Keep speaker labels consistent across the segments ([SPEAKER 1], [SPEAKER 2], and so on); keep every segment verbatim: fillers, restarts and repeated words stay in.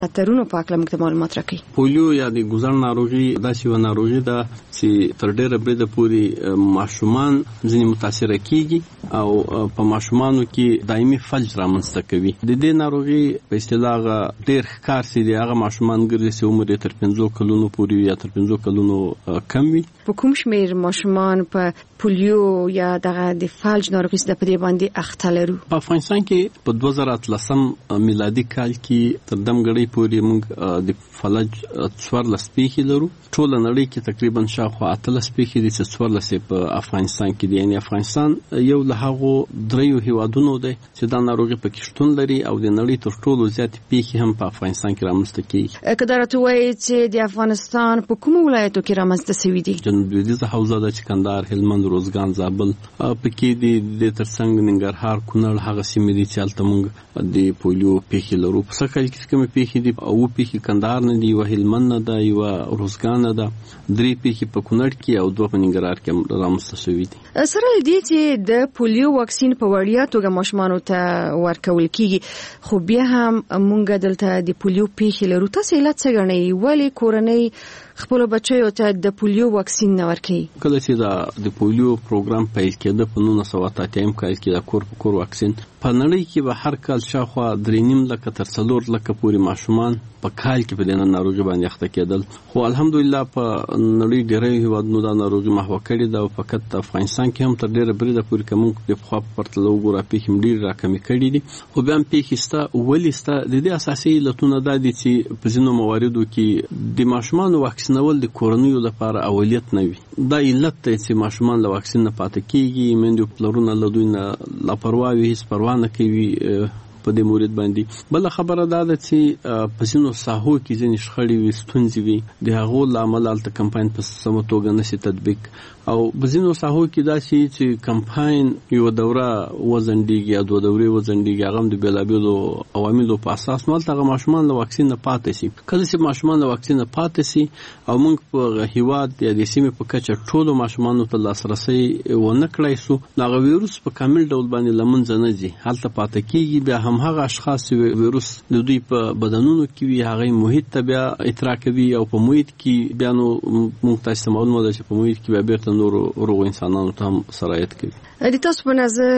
[SPEAKER 1] خطرونو په اړه موږ معلومات راکړي.
[SPEAKER 2] پولیو یا د ګوزړ ناروغي داسې یو ناروغي ده چې تر ډیره بریده پورې ماشومان ځینې متاثر کیږي او په ماشومانو کې دایمي فلج رامنځته کوي. د دې ناروغي په اصطلاح ډیر ښکار سي دي هغه ماشومان ګرځي چې عمر یې تر پنځو کلونو پورې یا تر پنځو کلونو کم وي.
[SPEAKER 1] په کوم شمېر ماشومان په پولیو یا دغه د فلج ناروغي د پدې باندې اخته لرو؟
[SPEAKER 2] په افغانستان کې په دوه زره اتلسم میلادي کال کې تر دمګړۍ پورې موږ د فلج څوارلس پیښې لرو. ټول نړۍ کې تقریبا شاوخوا اتلس پیښې دي چې څوارلس په افغانستان کې دي. یعنی افغانستان یو له هغو دریو هیوادونو دی چې دا ناروغي پکې شتون لري او د نړۍ تر ټولو زیاتې پیښې هم په افغانستان کې رامنځته کیږي.
[SPEAKER 1] که دا راته وایي چې د افغانستان په کومو ولایتو کې رامنځته شوي دي؟
[SPEAKER 2] جنوب لویدیځه حوزه ده چې کندهار، هلمند، روزګان، زابل پکې دي. د ترڅنګ ننګرهار، کونړ هغه سیمې دي چې هلته موږ د پولیو پیښې لرو. په سږ کال کې کومې پیښې دي؟ اووه پیښې کندهار نه دي، یوه هلمند نه ده، یوه روزګان نه ده، درې پیښې په کونړ کې او دوه په ننګرهار کې رامنځته شوي دي.
[SPEAKER 1] سره له دې چې د پولیو واکسین په وړیا توګه ماشومانو ته ورکول کیږي، خو بیا هم موږ دلته د پولیو پیښې لرو. تاسو علت څه ګڼئ؟ ولې کورنۍ خپل بچیو ته د پولیو واکسین نه ورکوي؟
[SPEAKER 2] کله چې دا د پولیو پروګرام پیل کېده په نولس سوه اته اتیا کال کې د کور په کور واکسین په نړۍ کې به هر کال شاوخوا درې نیم لکه تر څلور لکه پورې ماشومان په کال کې په دې ناروغي باندې اخته کېدل. خو الحمدلله په نړۍ ډېری هیوادونو دا ناروغي محوه کړې ده او فقط افغانستان کې هم تر ډېره بریده پورې که موږ د پخوا په پرتله وګورو پیښې هم ډېرې راکمې کړي دي. خو بیا هم پیښې شته. ولې شته؟ د دې اساسي علتونه دا دي چې په ځینو مواردو کې د ماشومانو واکسینول د کورنیو لپاره اولیت نه وي. دا علت دی چې ماشومان له واکسین نه پاتې کېږي. میندې پلرونه له دوی نه لاپروا وي، هېڅ پروا نه کوي په دې مورد باندې. بل خبره دا ده چې په ځینو ساحو کې ځینې شخړې وي، ستونزې وي، د هغو له امله هلته کمپاین په سمه توګه نشي تطبیق. او په ځینو ساحو کې داسې چې کمپاین یو دوره وځنډېږي یا دوه دورې وځنډېږي، هغه هم د بېلابېلو عواملو په اساس نو هلته هغه ماشومان له واکسین نه پاتې شي. کله چې ماشومان له واکسین نه پاتې شي او موږ په هېواد یا د سیمې په کچه ټولو ماشومانو ته لاسرسی ونه کړی سو، نو هغه ویروس په کامل ډول باندې له منځه نه ځي، هلته پاتې کېږي. بیا هم هغه اشخاص چې ویروس د دوی په بدنونو کې وي هغه محیط ته بیا اطلاع کوي او په محیط کې بیا نو موږ تاسو ته معلومه ده چې په محیط کې بیا بیرته نورو روغو انسانانو ته هم سرایت کوي.
[SPEAKER 1] د تاسو په نظر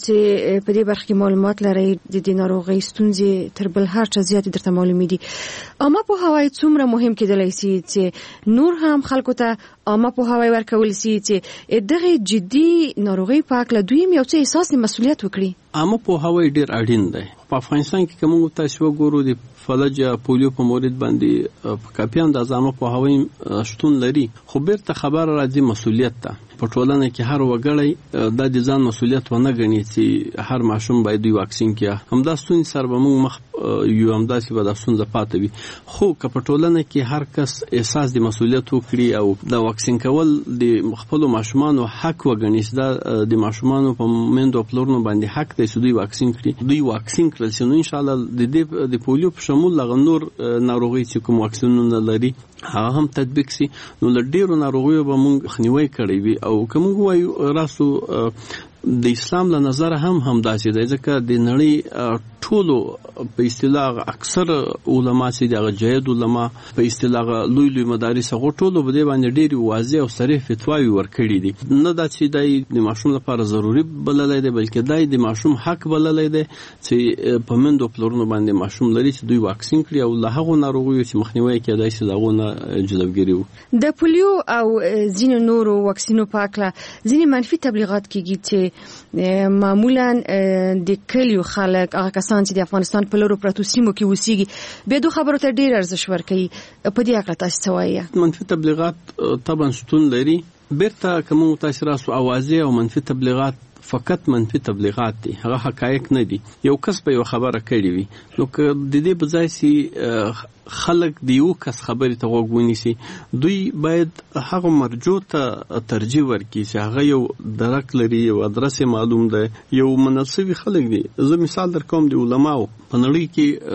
[SPEAKER 1] چې په دې برخه کې معلومات لرئ، د دې ناروغۍ ستونزې تر بل هر څه زیات درته معلومې دي. عامه پوهاوی څومره مهم کېدلی شي چې نور هم خلکو ته عامه پوهاوی ورکول شي چې دغه جدي ناروغۍ په اړه دوی یو څه احساس مسؤلیت وکړي؟ عامه
[SPEAKER 2] پوهاوی ډیر اړین دی. په افغانستان کې کوم تاسو وګورو د فلج یا پولیو په مورد باندې په کافي اندازه عامه پوهاوی شتون لري، خو بیرته خبر راځي مسؤلیت ته. په ټولنه کې هر وګړی د دې ځان مسؤلیت ونه ګڼي چې هر ماشوم باید دوی واکسین کړي. همدا ستونزې سره به موږ مخ یو همداسې به دا ستونزه پاتې وي. خو که په ټولنه کې هر کس احساس د مسؤلیت وکړي او د واکسین کول د خپلو ماشومانو حق وګڼي چې دا د ماشومانو په میندو او پلرونو باندې حق دی چې دوی واکسین کړي، دوی واکسین کړل شي، نو انشاءالله د دې د پولیو په شمول هغه نور ناروغۍ چې کوم واکسینونه لري هغه هم تطبیق شي، نو له ډېرو ناروغیو به موږ مخنیوی کړی وي. او که موږ وایو راسو د اسلام له نظره هم همداسې دی، ځکه د نړۍ ټولو په اصطلاح اکثر علما چې دغه جید علما په اصطلاح لوی لوی مدارس هغه ټولو په دې باندې ډېرې واضح او صریح فتواوې ورکړي دي. نه دا چې دی د ماشوم لپاره ضروري بللی دی، بلکې دی د ماشوم حق بللی دی چې په میندو پلرونو باندې ماشوم لري چې دوی واکسین کړي او له هغو ناروغیو چې مخنیوی کېدای شي د هغو نه جلوګیري وکړي.
[SPEAKER 1] د پولیو او ځینو نورو واکسینو په هکله ځینې منفي تبلیغات کېږي چې معمولا د کلیو خلک هغه کسان چې د افغانستان په لرو پرتو سیمو کې اوسېږي بیا دو خبرو ته ډېر ارزښت ورکوي. په دې هکله تاسو څه وایئ؟
[SPEAKER 2] منفي تبلیغات طبعا شتون لري. بیرته که موږ تاسو راسو اوازې او منفي تبلیغات فقط منفي تبلیغات دي، هغه حقایق نه دي. یو کس په یو خبره کړي وي، نو که د دې بځای سي خلک د یو کس خبرې ته غوږ ونیسي، دوی باید هغه مرجو ته ترجیح ورکړي چې هغه یو درک لري، یو ادرس معلوم دی، یو منل شوي خلک دي. زه مثال در کوم د علماو په نړۍ کې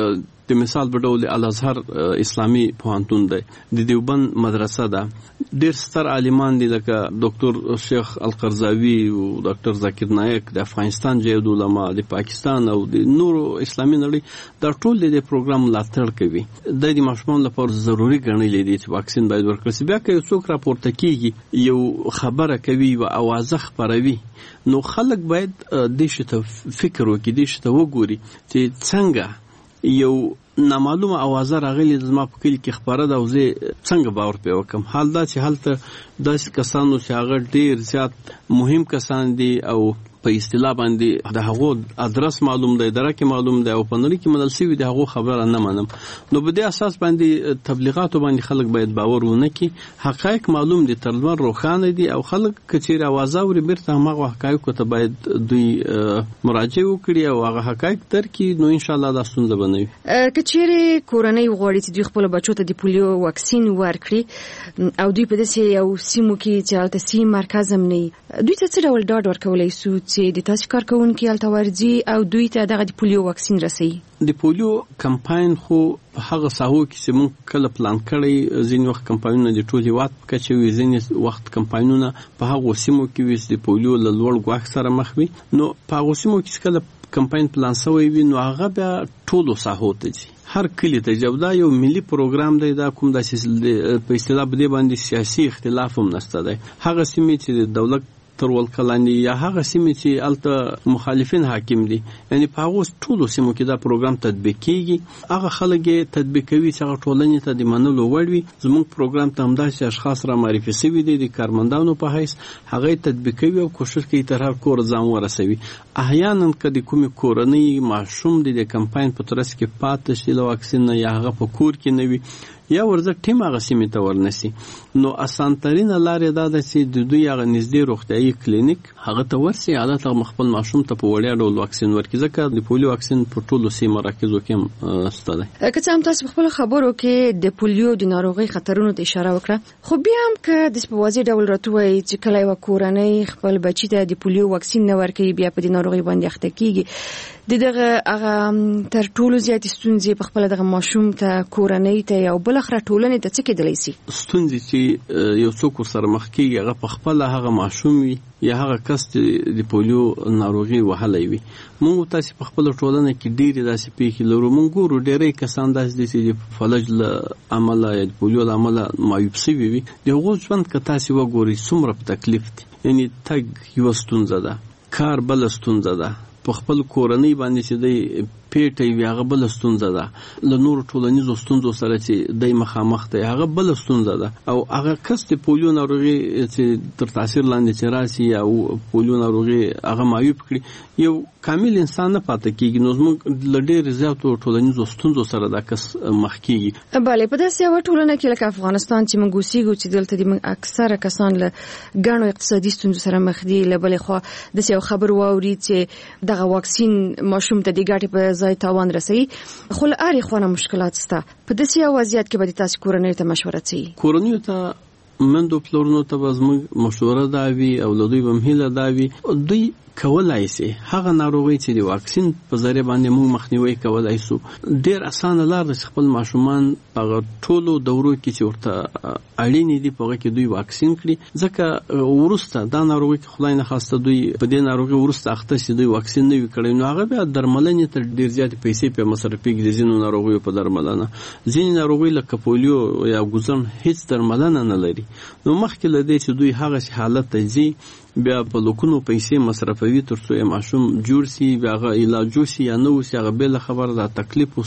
[SPEAKER 2] د مثال په ډول الازهر اسلامي پوهنتون دی، د دیوبند مدرسه ده، ډېر ستر عالمان دي لکه ډاکټر شیخ القرضاوي او ډاکټر ذاکر نایک د افغانستان جهاد علما، د پاکستان او د نورو اسلامي نړۍ دا ټول د پروګرام ملاتړ کوي. د دې ماشومان لپاره ضروري ګڼل دي چې واکسین باید ورکړل شي. بیا که یو څوک راپورته کیږي یو خبره کوي او اوازه خپروي، نو خلک باید دې شته فکر وکړي، دې شته وګوري چې څنګه یو نامعلومه اوازه راغلی زما په کلی کې خبره ده او زه څنګه باور پې وکم. حال دا چې هلته داسې کسانو چې هغه ډېر زیات مهم کسان دي او په اصطلاح باندې د هغو ادرس معلوم دی، درکه معلوم دی او په نړۍ کې منل شوی دی، هغه خبره نه منم. نو په دې اساس باندې تبلیغات باندې خلک باید باور ونه کړي. حقایق معلوم دي، تر لمر روښانه دي او خلک کچیر आवाज اوري بیرته هغه حقایق ته باید دوی مراجعه وکړي او هغه حقایق درکې، نو ان شاء الله دا ستونزه بنوي.
[SPEAKER 1] کچیر کورنۍ غواړي چې دوی خپل بچو ته د پولیو واکسین ورکړي او دوی په داسې یو سیمو کې چې هلته سیم مرکز هم نه وي، دوی ته څه ډول ډاډ ورکولی شو چې د تاسو کارکونکي هلته ورځي او دوی ته دغه د پولیو واکسین رسوي؟
[SPEAKER 2] د پولیو کمپاین خو هغه ساحو کې چې موږ کله پلان کړی، ځینې وخت کمپاینونه د ټول هیواد په کچه وي، ځینې وخت کمپاینونه په هغو سیمو کې وي چې د پولیو له لوړ ګواښ سره مخ وي. نو په هغو سیمو کې کله کمپاین پلان شوی وي، نو هغه بیا ټولو ساحو ته ځي، هر کلی ته ځي. دا یو ملي پروګرام دی، دا کوم داسې په اصطلاح باندې باندې سیاسي اختلاف هم نشته دی. هغه سیمې چې د دولت تر ولکلانی یا هغه سیمې چې الته مخالفین حاکم دي، یعنی په هغه ټولو سیمو کې دا پروګرام تطبیق کیږي. هغه خلک یې تطبیق کوي چې هغه ټولنې ته د منلو وړ وي. زموږ پروګرام ته همداسې اشخاص را معرفي شوي دي د کارمندانو په حیث، هغه تطبیق کوي او کوشش کوي تر هر کور ځان ورسوي. احیانا که د کومې کورنۍ ماشوم د کمپاین په ترڅ کې پاتې شي له واکسین نه، یا هغه په کور کې نه وي، یا ورځ ټیم هغه سیمې ته ورنسي، نو اسانترینه لارې دا ده چې د دوی هغه نږدې روغتیايي کلینیک هغه ته ورسي، عادت هغه خپل ماشوم ته په وړیا ډول واکسین ورکړي، ځکه د پولیو واکسین په ټولو سیمو مراکزو کې شته دی.
[SPEAKER 1] که څه هم تاسو په خپل خبرو کې د پولیو د ناروغۍ خطرونو ته اشاره وکړه، خو بیا هم که د په واضح ډول راته وایي چې کله یوه کورنۍ خپل بچي ته د پولیو واکسین نه ورکوي، بیا په دې ناروغۍ باندې اخته کیږي، د دغه هغه تر ټولو زیاتې ستونزې په خپل دغه ماشوم ته، کورنۍ ته یا بل اخره ټولنې ته څه کېدلی شي؟
[SPEAKER 2] ستونزې چې یو څوک ورسره مخ کېږي هغه په خپله هغه ماشوم وي یا هغه کس چې د پولیو ناروغي وهلی وي. موږ تاسې په خپله ټولنه کې ډېرې داسې پیښې لرو. موږ ګورو ډېری کسان داسې دي چې د فلج له امله یا د پولیو له امله معیوب شوي وي. د هغو ژوند که تاسې وګورئ څومره په تکلیف دي، یعنی تګ یوه ستونزه ده، کار بله ستونزه ده، په خپل کورنۍ باندې چې دی پیټه وي هغه بل ستونزه ده، له نور ټولنیزو ستونزو سره چې دی مخامخ دی هغه بل ستونزه ده. او هغه کس د پولیو ناروغي چې تر تاثیر لاندې چې راشي او پولیو ناروغي هغه معیوب کړي، یو کامل انسان نه پاتې کیږي. نو زموږ له ډېر زیاتو ټولنیزو ستونزو سره دا کس مخ کیږي.
[SPEAKER 1] بله، په داسې یوه ټولنه کې لکه افغانستان چې موږ اوسېږو چې دلته د اکثره کسان له ګڼو اقتصادي ستونزو سره مخ دي، له بلې خوا داسې یو خبر واوري چې دغه واکسین ماشوم ته د ګټې په ځای تاوان رسوي، خو له هرې خوا نه مشکلات شته. په داسې یو وضعیت کې به د تاسې کورنیو ته مشوره څه وي؟
[SPEAKER 2] کورنیو ته مندو پلورونو ته به زموږ مشوره دا وي او له دوی به هم هیله دا وي، دوی کولای شي هغه ناروغي چې د واکسین په ذریعه باندې موږ مخنیوي کولای شو. ډېر اسانه لار ده چې خپل ماشومان هغه ټولو دورو کې چې ورته اړینې دي په هغه کې دوی واکسین کړي، ځکه وروسته دا ناروغي کې خدای نه خواسته دوی په دې ناروغي وروسته اخته شي دوی واکسین نه وي کړی، نو هغه بیا درملنې ته ډېر زیاتې پیسې پرې مصرفېږي د ځینو ناروغیو په درملنه. ځینې ناروغۍ لکه پولیو یا ګوزن هیڅ درملنه نه لري، نو مخکې له دې چې دوی هغه حالت ته ځي بیا په لکونو پیسې مصرفوي تر څو یې ماشوم جوړ شي، بیا هغه علاج وشي یا نه وشي، هغه بله خبره ده، تکلیف او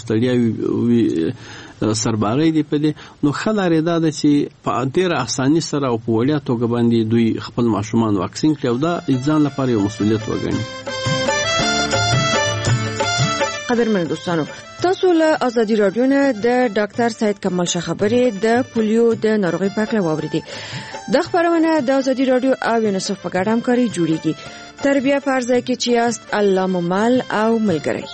[SPEAKER 2] ستړیا سرباری دی په دې. نو ښه لارې دا ده چې په ډېره اساني سره او په وړیا توګه باندې دوی خپل ماشومان واکسین کړي او دا ځان لپاره یو مسؤلیت وګڼي.
[SPEAKER 1] قدرمن دوستانو، تاسو له ازادي رادیو نه د ډاکټر سید کمال شاه خبرې د پولیو د ناروغۍ په اړه واوریدي. د خبرونه د ازادي رادیو او یونیسف په ګډه همکاري جوړیږي. تر بیا فرض کې چې یاست الله ممل او ملګری.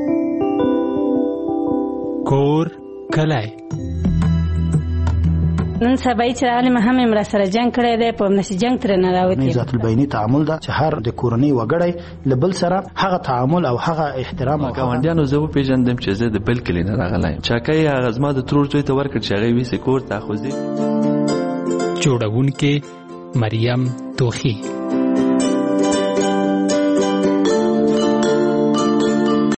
[SPEAKER 3] کور کلای نن سبا چې عالم هم امر سره جنگ کړی دی په نشي جنگ تر نه راوتی.
[SPEAKER 4] ذات البینی تعامل دا چې هر د کورنۍ وګړی لبل سره هغه تعامل او هغه احترام او
[SPEAKER 5] ګاونډیانو زه پیژندم چې زه د بل کلی نه راغلی چاکای هغه زما د ترور ځای ته ورکړ چې هغه ویسه کور ته خوځي.
[SPEAKER 6] جوړونکې مریم توخی.